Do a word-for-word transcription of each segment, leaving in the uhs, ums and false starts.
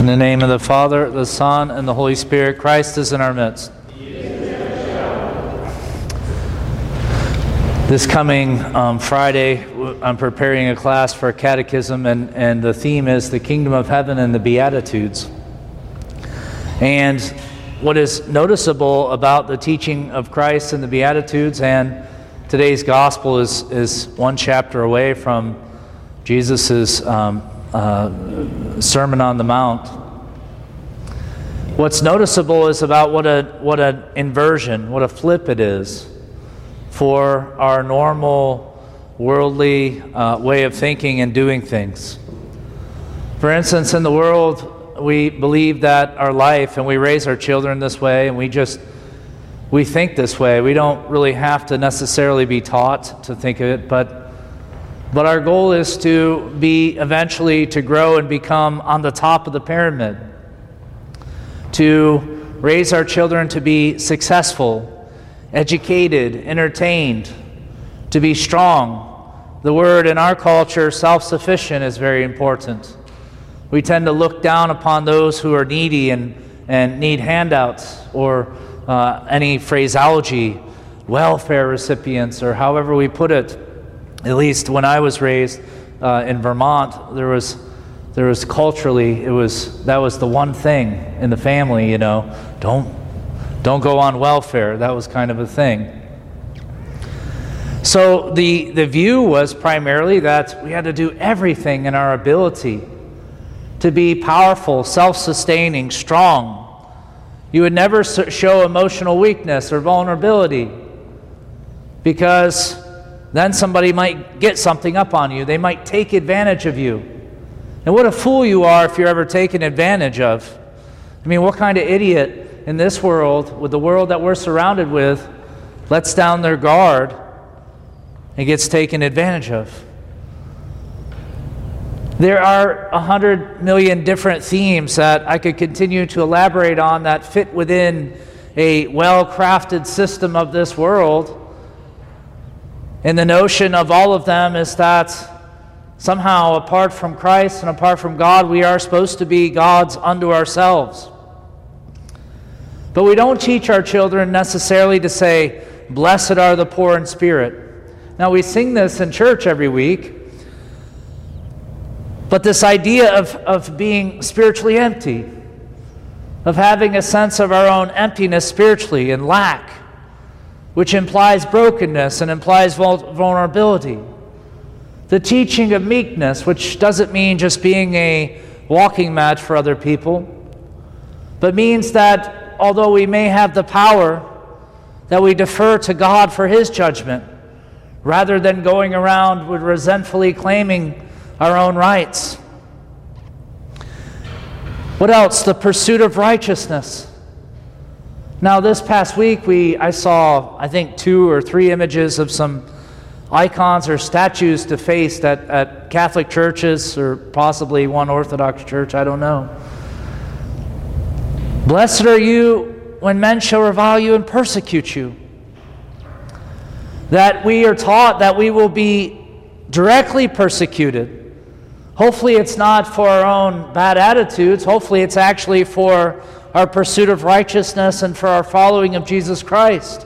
In the name of the Father, the Son, and the Holy Spirit, Christ is in our midst. This coming um, Friday, I'm preparing a class for a catechism, and, and the theme is the Kingdom of Heaven and the Beatitudes. And what is noticeable about the teaching of Christ and the Beatitudes, and today's gospel is, is one chapter away from Jesus' um, uh, Sermon on the Mount. What's noticeable is about what a what an inversion, what a flip it is for our normal worldly uh, way of thinking and doing things. For instance, in the world, we believe that our life, and we raise our children this way, and we just we think this way. We don't really have to necessarily be taught to think of it, but but our goal is to be eventually to grow and become on the top of the pyramid, to raise our children to be successful, educated, entertained, to be strong. The word in our culture, self-sufficient, is very important. We tend to look down upon those who are needy and, and need handouts, or uh, any phraseology, welfare recipients, or however we put it. At least when I was raised uh, in Vermont, there was there was culturally, it was that was the one thing in the family, you know, don't don't go on welfare. That was kind of a thing. So the the view was primarily that we had to do everything in our ability to be powerful, self-sustaining, strong. You would never show emotional weakness or vulnerability, because then somebody might get something up on you. They might take advantage of you. And what a fool you are if you're ever taken advantage of. I mean, what kind of idiot in this world, with the world that we're surrounded with, lets down their guard and gets taken advantage of? There are a hundred million different themes that I could continue to elaborate on that fit within a well-crafted system of this world. And the notion of all of them is that somehow, apart from Christ and apart from God, we are supposed to be gods unto ourselves. But we don't teach our children necessarily to say, "Blessed are the poor in spirit." Now, we sing this in church every week, but this idea of, of being spiritually empty, of having a sense of our own emptiness spiritually and lack, which implies brokenness and implies vulnerability. The teaching of meekness, which doesn't mean just being a walking mat for other people, but means that although we may have the power, that we defer to God for His judgment, rather than going around with resentfully claiming our own rights. What else? The pursuit of righteousness. Now, this past week, we I saw, I think, two or three images of some icons or statues defaced at, at Catholic churches, or possibly one Orthodox church, I don't know. Blessed are you when men shall revile you and persecute you. That we are taught that we will be directly persecuted. Hopefully it's not for our own bad attitudes. Hopefully it's actually for our pursuit of righteousness and for our following of Jesus Christ.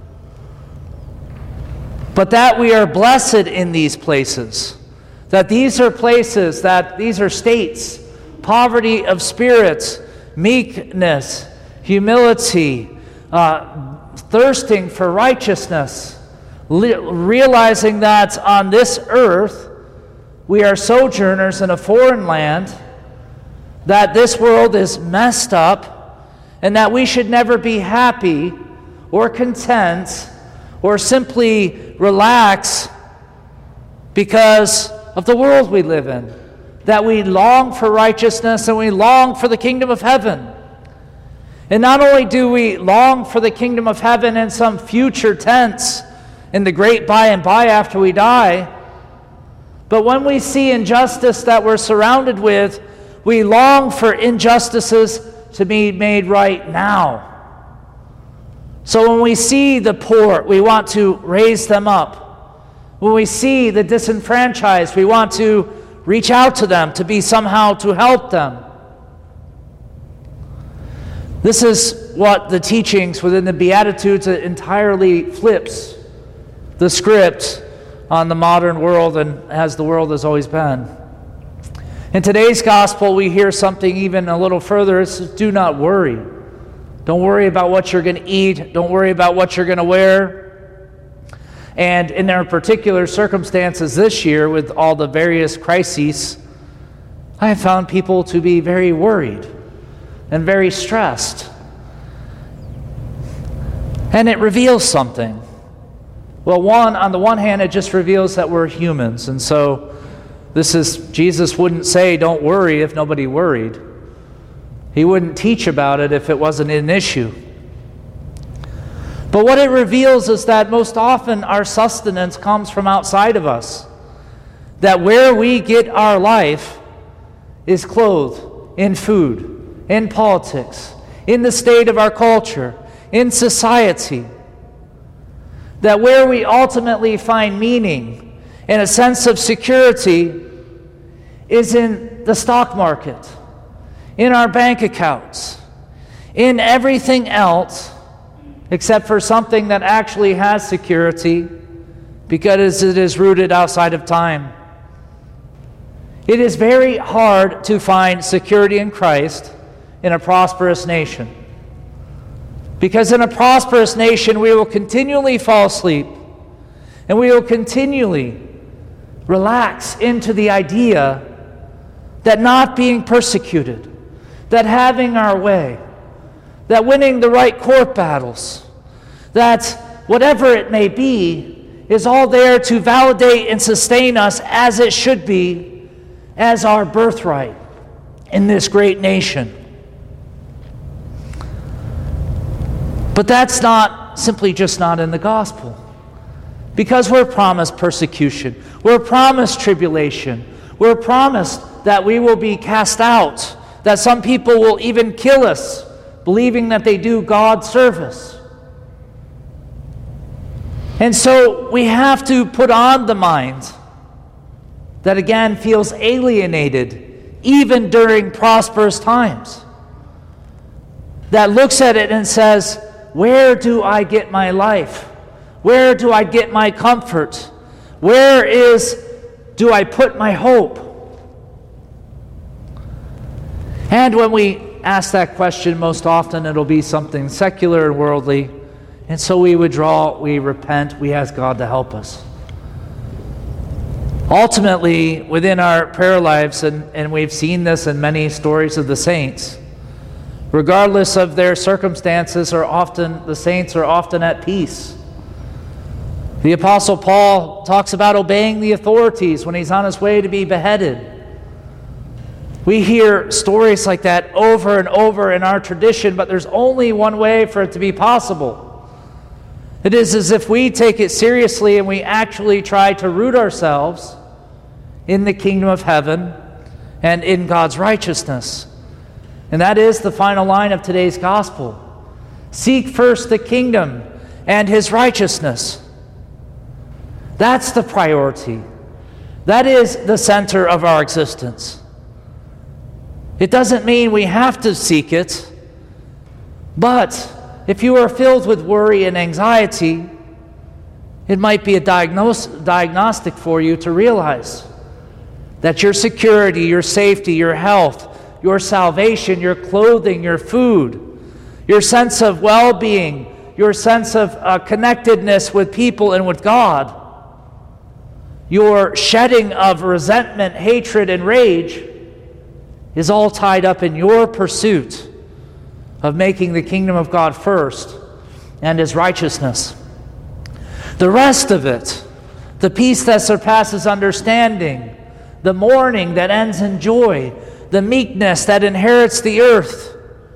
But that we are blessed in these places. That these are places, that these are states, poverty of spirit, meekness, humility, uh, thirsting for righteousness, li- realizing that on this earth we are sojourners in a foreign land, that this world is messed up, and that we should never be happy or content or simply relax because of the world we live in. That we long for righteousness and we long for the kingdom of heaven. And not only do we long for the kingdom of heaven in some future tense, in the great by and by after we die, but when we see injustice that we're surrounded with, we long for injustices to be made right now. So when we see the poor, we want to raise them up. When we see the disenfranchised, we want to reach out to them to be somehow to help them. This is what the teachings within the Beatitudes entirely flips the script on the modern world and as the world has always been. In today's gospel, we hear something even a little further. It says, do not worry. Don't worry about what you're going to eat. Don't worry about what you're going to wear. And in their particular circumstances this year, with all the various crises, I have found people to be very worried and very stressed. And it reveals something. Well, one, on the one hand, it just reveals that we're humans. And so this is, Jesus wouldn't say, don't worry if nobody worried. He wouldn't teach about it if it wasn't an issue. But what it reveals is that most often our sustenance comes from outside of us. That where we get our life is clothed in food, in politics, in the state of our culture, in society. That where we ultimately find meaning and a sense of security is in the stock market, in our bank accounts, in everything else except for something that actually has security because it is rooted outside of time. It is very hard to find security in Christ in a prosperous nation. Because in a prosperous nation, we will continually fall asleep and we will continually relax into the idea that not being persecuted, that having our way, that winning the right court battles, that whatever it may be, is all there to validate and sustain us as it should be, as our birthright in this great nation. But that's not simply just not in the gospel. Because we're promised persecution. We're promised tribulation. We're promised that we will be cast out. That some people will even kill us, believing that they do God's service. And so we have to put on the mind that again feels alienated even during prosperous times. That looks at it and says, where do I get my life? Where do I get my comfort? Where is, do I put my hope? And when we ask that question, most often it'll be something secular and worldly. And so we withdraw, we repent, we ask God to help us. Ultimately, within our prayer lives, and, and we've seen this in many stories of the saints, regardless of their circumstances, are often the saints are often at peace. The Apostle Paul talks about obeying the authorities when he's on his way to be beheaded. We hear stories like that over and over in our tradition, but there's only one way for it to be possible. It is as if we take it seriously and we actually try to root ourselves in the kingdom of heaven and in God's righteousness. And that is the final line of today's gospel. Seek first the kingdom and his righteousness. That's the priority. That is the center of our existence. It doesn't mean we have to seek it, but if you are filled with worry and anxiety, it might be a diagnose, diagnostic for you to realize that your security, your safety, your health, your salvation, your clothing, your food, your sense of well-being, your sense of uh, connectedness with people and with God, your shedding of resentment, hatred, and rage is all tied up in your pursuit of making the kingdom of God first and his righteousness. The rest of it, the peace that surpasses understanding, the mourning that ends in joy, the meekness that inherits the earth,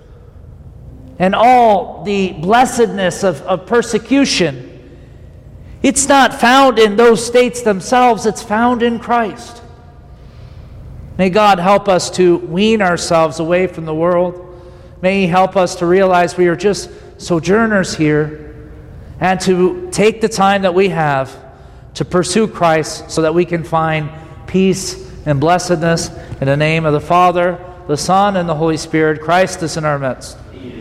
and all the blessedness of, of persecution, it's not found in those states themselves, it's found in Christ. May God help us to wean ourselves away from the world. May he help us to realize we are just sojourners here and to take the time that we have to pursue Christ so that we can find peace and blessedness. In the name of the Father, the Son, and the Holy Spirit, Christ is in our midst.